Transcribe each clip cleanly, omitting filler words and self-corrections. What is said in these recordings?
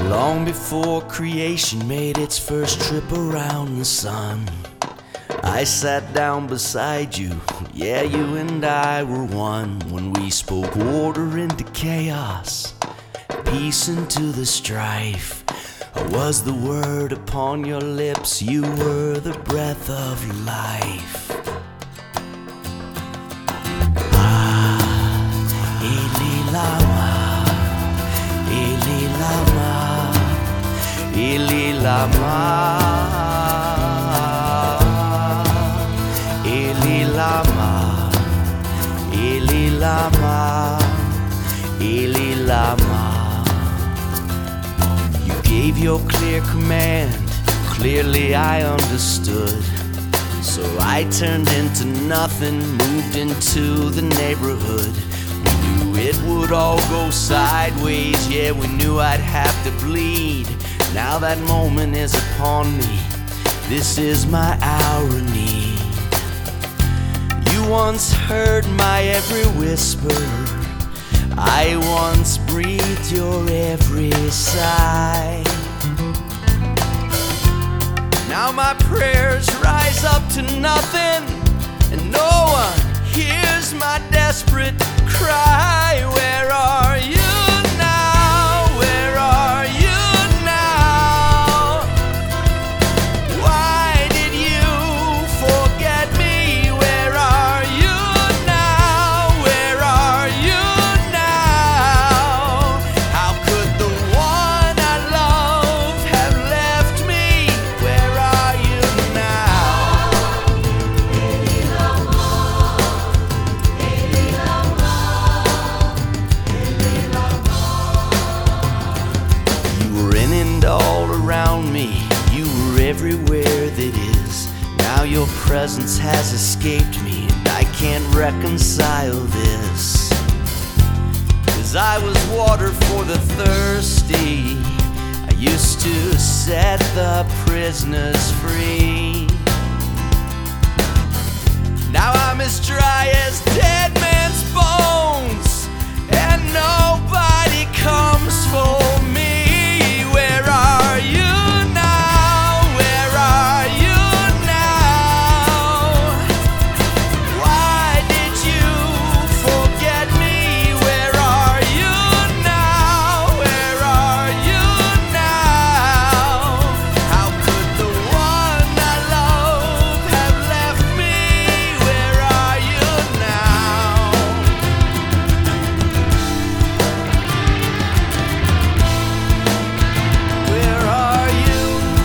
Long before creation made its first trip around the sun, I sat down beside you, yeah, you and I were one. When we spoke order into chaos, peace into the strife, I was the word upon your lips, you were the breath of life. Eli Lama, Eli Lama, Eli Lama, Eli Lama, Eli Lama, Eli Lama. You gave your clear command, clearly I understood. So I turned into nothing, moved into the neighborhood. We knew it would all go sideways, yeah, we knew I'd have to bleed. Now that moment is upon me, this is my irony. You once heard my every whisper, I once breathed your every sigh. Now my prayers rise up to nothing, and no one hears my desperate cry. Where are you now? Where are you now? Why did you forget me? Where are you now? Where are you now? How could the one I love have left me? Where are you now? Eli Lama, Eli Lama, Eli Lama. You were in and all around me, you were everywhere that is. Now your presence has escaped me, and I can't reconcile this. 'Cause I was water for the thirsty, I used to set the prisoners free. Now I'm as dry as dead man's bones, and nobody comes for me. Where are you now? Where are you now? Why did you forget me? Where are you now? Where are you now? How could the one I love have left me? Where are you now? Where are you?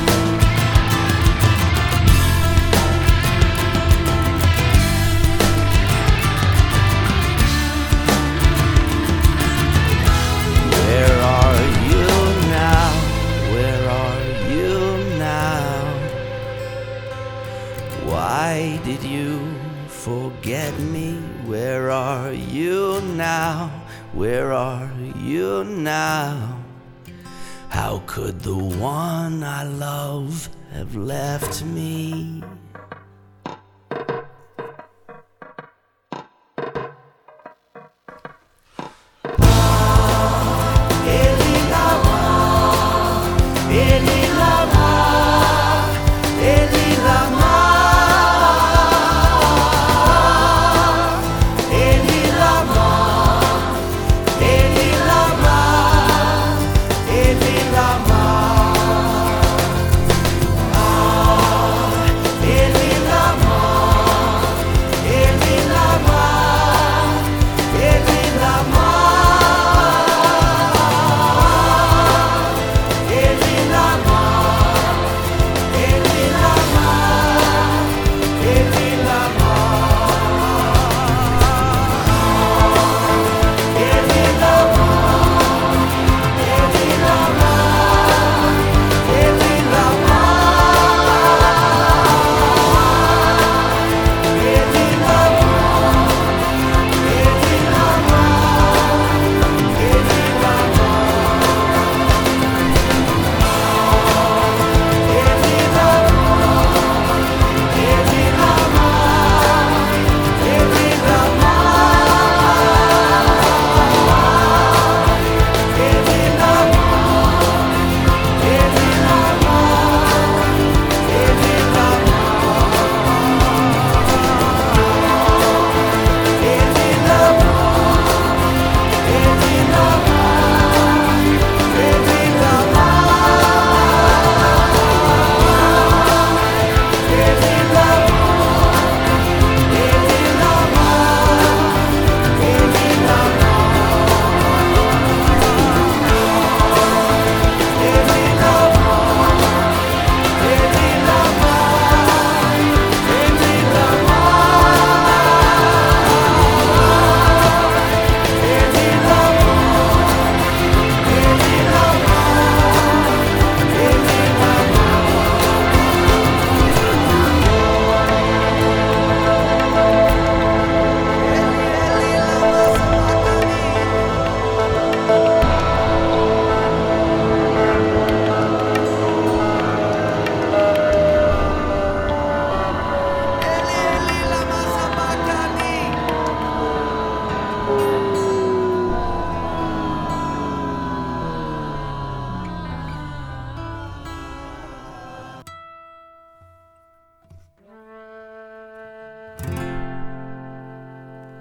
Where are you now? Where are you now? Why did you forget me? Where are you now? Where are you now? How could the one I love have left me?